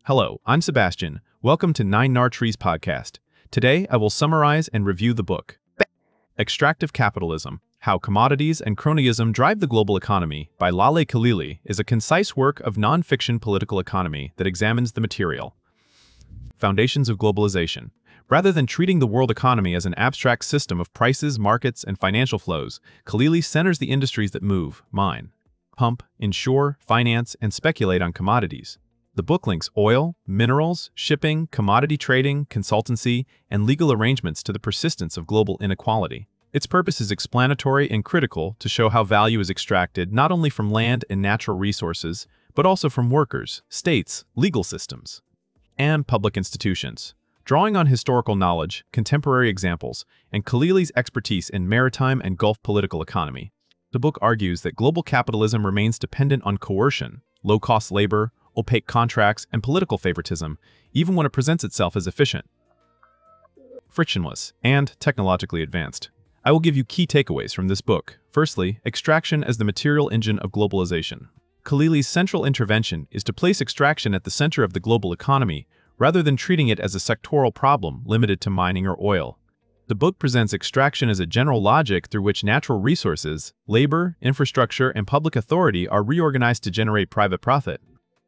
Hello, I'm Sebastian. Welcome to Nine Nar Trees podcast. Today, I will summarize and review the book, Extractive Capitalism: How Commodities and Cronyism Drive the Global Economy by Laleh Khalili is a concise work of non-fiction political economy that examines the material foundations of globalization. Rather than treating the world economy as an abstract system of prices, markets, and financial flows, Khalili centers the industries that move, mine, pump, insure, finance, and speculate on commodities. The book links oil, minerals, shipping, commodity trading, consultancy, and legal arrangements to the persistence of global inequality. Its purpose is explanatory and critical to show how value is extracted not only from land and natural resources, but also from workers, states, legal systems, and public institutions. Drawing on historical knowledge, contemporary examples, and Khalili's expertise in maritime and Gulf political economy, the book argues that global capitalism remains dependent on coercion, low-cost labor, opaque contracts, and political favoritism, even when it presents itself as efficient, frictionless, and technologically advanced. I will give you key takeaways from this book. Firstly, extraction as the material engine of globalization. Khalili's central intervention is to place extraction at the center of the global economy, rather than treating it as a sectoral problem limited to mining or oil. The book presents extraction as a general logic through which natural resources, labor, infrastructure, and public authority are reorganized to generate private profit.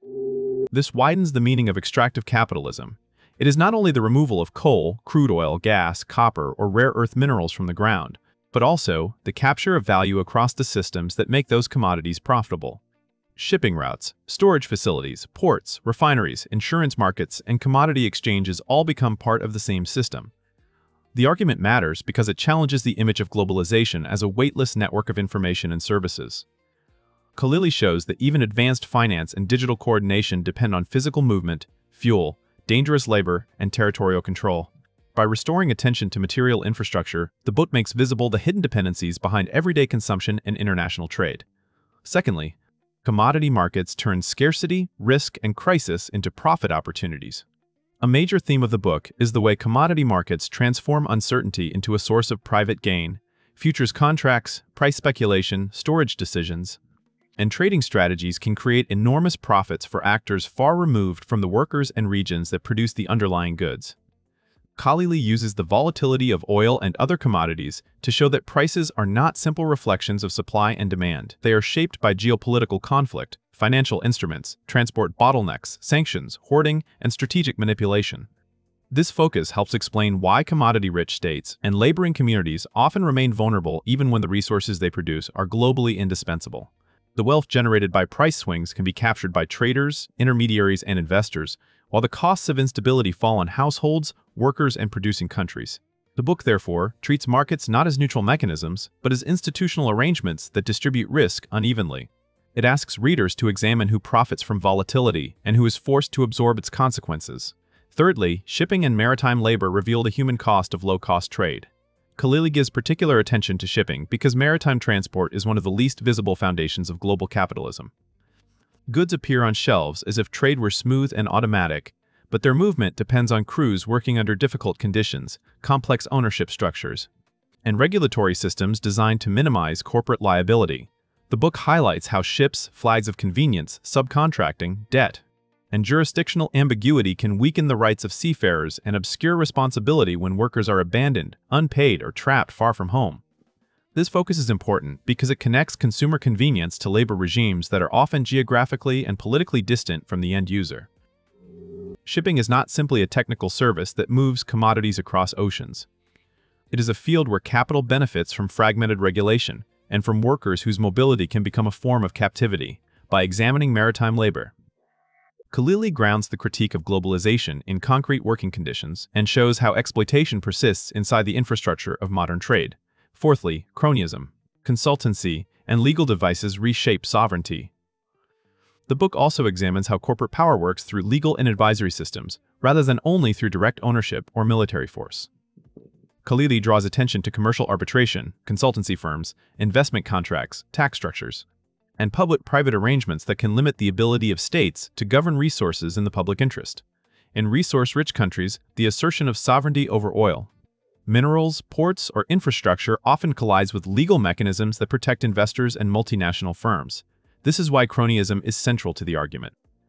This widens the meaning of extractive capitalism. It is not only the removal of coal, crude oil, gas, copper, or rare earth minerals from the ground, but also the capture of value across the systems that make those commodities profitable. Shipping routes, storage facilities, ports, refineries, insurance markets, and commodity exchanges all become part of the same system. The argument matters because it challenges the image of globalization as a weightless network of information and services. Khalili shows that even advanced finance and digital coordination depend on physical movement, fuel, dangerous labor, and territorial control. By restoring attention to material infrastructure, the book makes visible the hidden dependencies behind everyday consumption and international trade. Secondly, commodity markets turn scarcity, risk, and crisis into profit opportunities. A major theme of the book is the way commodity markets transform uncertainty into a source of private gain. Futures contracts, price speculation, storage decisions, and trading strategies can create enormous profits for actors far removed from the workers and regions that produce the underlying goods. Khalili uses the volatility of oil and other commodities to show that prices are not simple reflections of supply and demand. They are shaped by geopolitical conflict, financial instruments, transport bottlenecks, sanctions, hoarding, and strategic manipulation. This focus helps explain why commodity-rich states and laboring communities often remain vulnerable even when the resources they produce are globally indispensable. The wealth generated by price swings can be captured by traders, intermediaries, and investors, while the costs of instability fall on households, workers, and producing countries. The book, therefore, treats markets not as neutral mechanisms, but as institutional arrangements that distribute risk unevenly. It asks readers to examine who profits from volatility and who is forced to absorb its consequences. Thirdly, shipping and maritime labor reveal the human cost of low-cost trade. Khalili gives particular attention to shipping because maritime transport is one of the least visible foundations of global capitalism. Goods appear on shelves as if trade were smooth and automatic, but their movement depends on crews working under difficult conditions, complex ownership structures, and regulatory systems designed to minimize corporate liability. The book highlights how ships, flags of convenience, subcontracting, debt, and jurisdictional ambiguity can weaken the rights of seafarers and obscure responsibility when workers are abandoned, unpaid, or trapped far from home. This focus is important because it connects consumer convenience to labor regimes that are often geographically and politically distant from the end user. Shipping is not simply a technical service that moves commodities across oceans. It is a field where capital benefits from fragmented regulation and from workers whose mobility can become a form of captivity. By examining maritime labor, Khalili grounds the critique of globalization in concrete working conditions and shows how exploitation persists inside the infrastructure of modern trade. Fourthly, cronyism, consultancy, and legal devices reshape sovereignty. The book also examines how corporate power works through legal and advisory systems, rather than only through direct ownership or military force. Khalili draws attention to commercial arbitration, consultancy firms, investment contracts, tax structures, and public-private arrangements that can limit the ability of states to govern resources in the public interest. In resource-rich countries, the assertion of sovereignty over oil, minerals, ports, or infrastructure often collides with legal mechanisms that protect investors and multinational firms. This is why cronyism is central to the argument.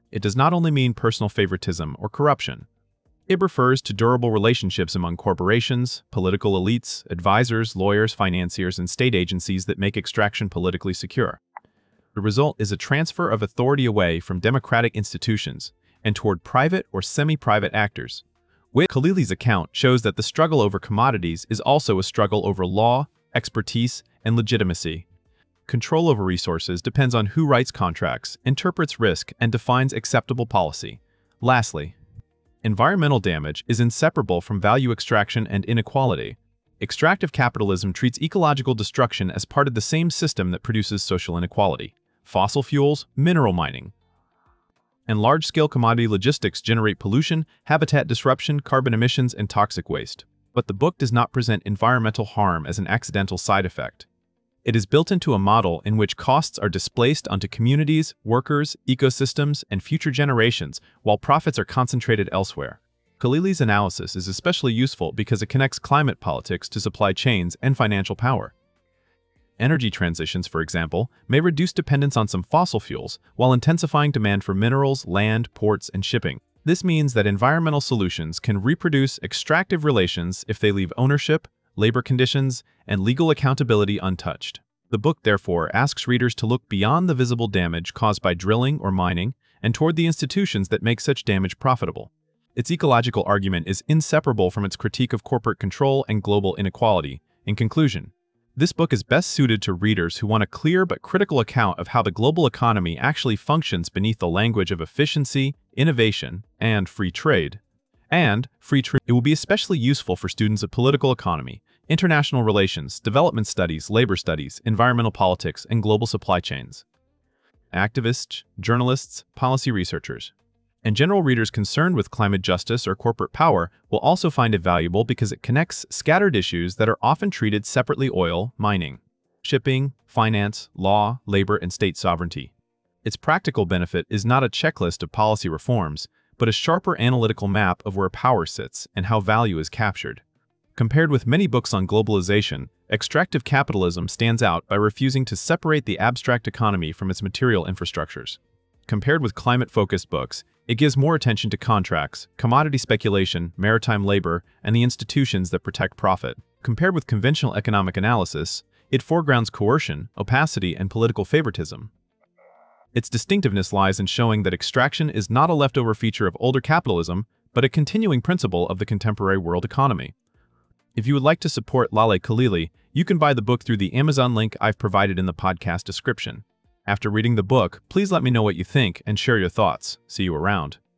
It does not only mean personal favoritism or corruption. It refers to durable relationships among corporations, political elites, advisors, lawyers, financiers, and state agencies that make extraction politically secure. The result is a transfer of authority away from democratic institutions and toward private or semi-private actors. Khalili's account shows that the struggle over commodities is also a struggle over law, expertise, and legitimacy. Control over resources depends on who writes contracts, interprets risk, and defines acceptable policy. Lastly, environmental damage is inseparable from value extraction and inequality. Extractive capitalism treats ecological destruction as part of the same system that produces social inequality. Fossil fuels, mineral mining, and large-scale commodity logistics generate pollution, habitat disruption, carbon emissions, and toxic waste. But the book does not present environmental harm as an accidental side effect. It is built into a model in which costs are displaced onto communities, workers, ecosystems, and future generations, while profits are concentrated elsewhere. Khalili's analysis is especially useful because it connects climate politics to supply chains and financial power. Energy transitions, for example, may reduce dependence on some fossil fuels while intensifying demand for minerals, land, ports, and shipping. This means that environmental solutions can reproduce extractive relations if they leave ownership, labor conditions, and legal accountability untouched. The book, therefore, asks readers to look beyond the visible damage caused by drilling or mining and toward the institutions that make such damage profitable. Its ecological argument is inseparable from its critique of corporate control and global inequality. In conclusion, this book is best suited to readers who want a clear but critical account of how the global economy actually functions beneath the language of efficiency, innovation, and free trade. It will be especially useful for students of political economy, international relations, development studies, labor studies, environmental politics, and global supply chains. Activists, journalists, policy researchers, and general readers concerned with climate justice or corporate power will also find it valuable because it connects scattered issues that are often treated separately: oil, mining, shipping, finance, law, labor, and state sovereignty. Its practical benefit is not a checklist of policy reforms, but a sharper analytical map of where power sits and how value is captured. Compared with many books on globalization, extractive capitalism stands out by refusing to separate the abstract economy from its material infrastructures. Compared with climate-focused books, it gives more attention to contracts, commodity speculation, maritime labor, and the institutions that protect profit. Compared with conventional economic analysis, it foregrounds coercion, opacity, and political favoritism. Its distinctiveness lies in showing that extraction is not a leftover feature of older capitalism, but a continuing principle of the contemporary world economy. If you would like to support Laleh Khalili, you can buy the book through the Amazon link I've provided in the podcast description. After reading the book, please let me know what you think and share your thoughts. See you around.